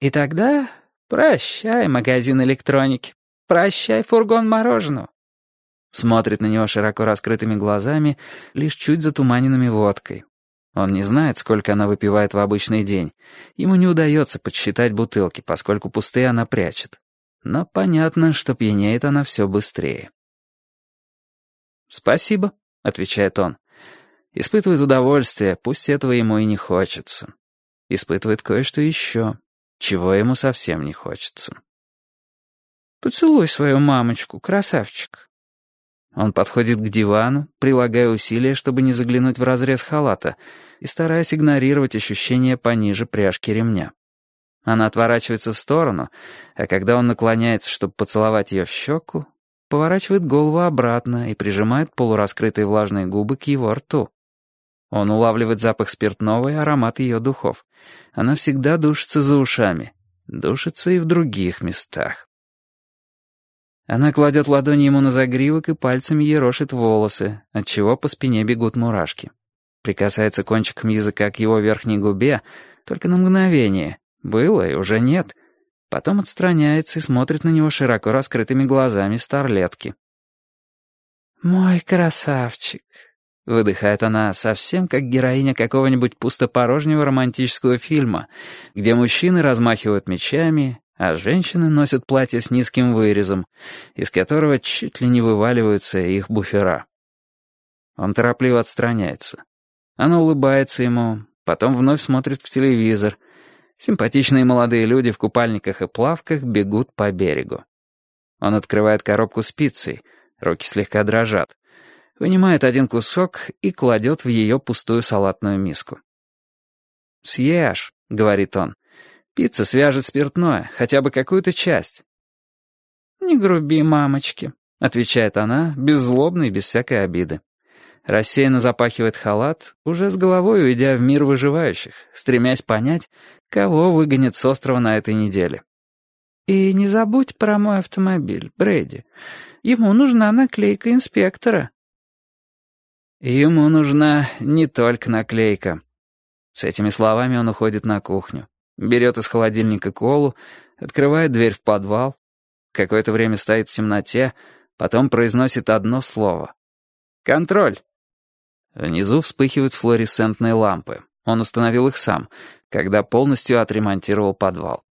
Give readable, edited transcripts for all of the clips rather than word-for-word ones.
И тогда прощай, магазин электроники, прощай, фургон мороженого. Смотрит на него широко раскрытыми глазами, лишь чуть затуманенными водкой. Он не знает, сколько она выпивает в обычный день. Ему не удается подсчитать бутылки, поскольку пустые она прячет. Но понятно, что пьянеет она все быстрее. «Спасибо», — отвечает он. Испытывает удовольствие, пусть этого ему и не хочется. Испытывает кое-что еще, чего ему совсем не хочется. «Поцелуй свою мамочку, красавчик». Он подходит к дивану, прилагая усилия, чтобы не заглянуть в разрез халата, и стараясь игнорировать ощущение пониже пряжки ремня. Она отворачивается в сторону, а когда он наклоняется, чтобы поцеловать ее в щеку, поворачивает голову обратно и прижимает полураскрытые влажные губы к его рту. Он улавливает запах спиртного и аромат ее духов. Она всегда душится за ушами. Душится и в других местах. Она кладет ладони ему на загривок и пальцами ерошит волосы, отчего по спине бегут мурашки. Прикасается кончиком языка к его верхней губе, только на мгновение. Было и уже нет. Потом отстраняется и смотрит на него широко раскрытыми глазами старлетки. «Мой красавчик», — выдыхает она совсем как героиня какого-нибудь пустопорожнего романтического фильма, где мужчины размахивают мечами, а женщины носят платья с низким вырезом, из которого чуть ли не вываливаются их буфера. Он торопливо отстраняется. Она улыбается ему, потом вновь смотрит в телевизор. Симпатичные молодые люди в купальниках и плавках бегут по берегу. Он открывает коробку с пиццей, руки слегка дрожат, вынимает один кусок и кладет в ее пустую салатную миску. «Съешь», — говорит он. «Пицца свяжет спиртное, хотя бы какую-то часть». «Не груби, мамочки», — отвечает она, беззлобно и без всякой обиды. Рассеянно запахивает халат, уже с головой уйдя в мир выживающих, стремясь понять, кого выгонят с острова на этой неделе. «И не забудь про мой автомобиль, Брэди. Ему нужна наклейка инспектора». Ему нужна не только наклейка. С этими словами он уходит на кухню. Берет из холодильника колу, открывает дверь в подвал. Какое-то время стоит в темноте, потом произносит одно слово. «Контроль!» Внизу вспыхивают флуоресцентные лампы. Он установил их сам, когда полностью отремонтировал подвал.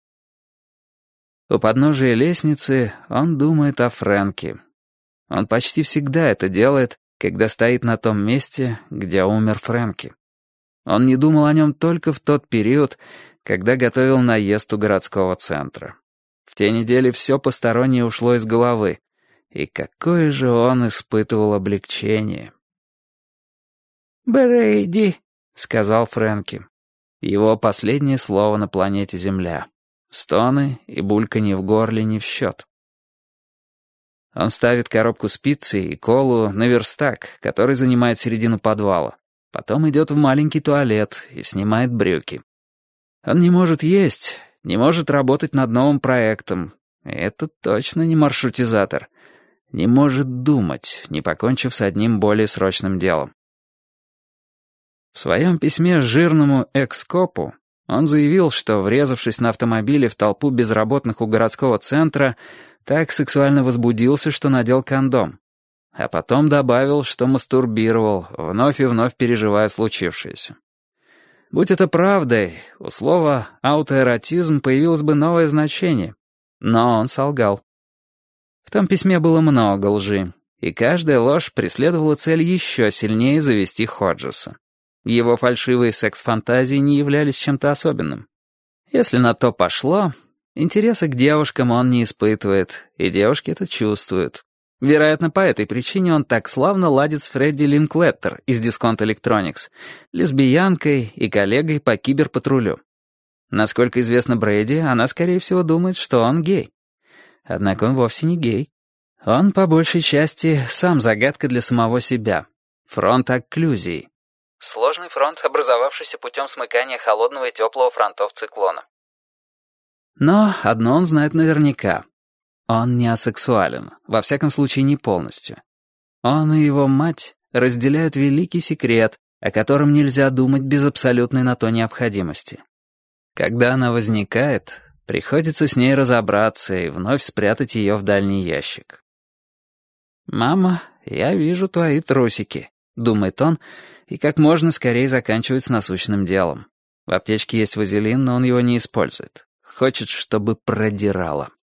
У подножия лестницы он думает о Фрэнке. Он почти всегда это делает, когда стоит на том месте, где умер Фрэнки. Он не думал о нем только в тот период, когда готовил наезд у городского центра. В те недели все постороннее ушло из головы, и какое же он испытывал облегчение. «Брэди», — сказал Фрэнки. Его последнее слово на планете Земля. Стоны и бульканье в горле не в счет. Он ставит коробку с пиццей и колу на верстак, который занимает середину подвала. Потом идет в маленький туалет и снимает брюки. Он не может есть, не может работать над новым проектом. Это точно не маршрутизатор. Не может думать, не покончив с одним более срочным делом. В своем письме жирному экс-копу он заявил, что, врезавшись на автомобиле в толпу безработных у городского центра, так сексуально возбудился, что надел кондом. А потом добавил, что мастурбировал, вновь и вновь переживая случившееся. Будь это правдой, у слова «аутоэротизм» появилось бы новое значение. Но он солгал. В том письме было много лжи, и каждая ложь преследовала цель еще сильнее завести Ходжеса. Его фальшивые секс-фантазии не являлись чем-то особенным. Если на то пошло, интереса к девушкам он не испытывает, и девушки это чувствуют. Вероятно, по этой причине он так славно ладит с Фредди Линклеттер из Discount Electronics, лесбиянкой и коллегой по киберпатрулю. Насколько известно Брэди, она, скорее всего, думает, что он гей. Однако он вовсе не гей. Он, по большей части, сам загадка для самого себя. Фронт окклюзии. Сложный фронт, образовавшийся путем смыкания холодного и теплого фронтов циклона. Но одно он знает наверняка. Он не асексуален, во всяком случае не полностью. Он и его мать разделяют великий секрет, о котором нельзя думать без абсолютной на то необходимости. Когда она возникает, приходится с ней разобраться и вновь спрятать ее в дальний ящик. «Мама, я вижу твои трусики», — думает он, и как можно скорее заканчивает с насущным делом. В аптечке есть вазелин, но он его не использует. Хочет, чтобы продирало.